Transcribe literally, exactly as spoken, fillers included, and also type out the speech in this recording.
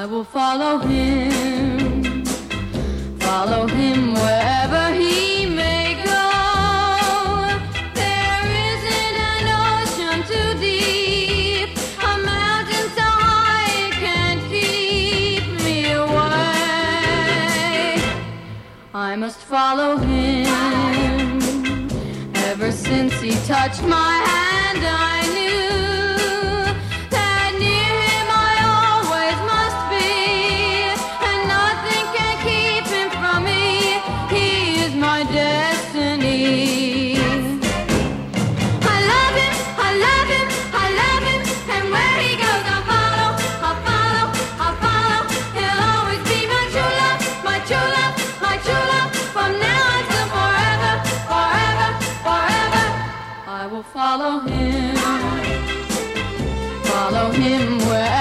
will follow him, follow him wherever he may go. There isn't an ocean too deep, a mountain so high it can't keep me away. I must follow him. Ever since he touched my hand, I knew that near him I always must be, and nothing can keep him from me. He is my destiny. I love him, I love him, I love him, and where he goes I'll follow, I'll follow, I'll follow. He'll always be my true love, my true love, my true love, from now until forever, forever, forever. I will follow him, follow him wherever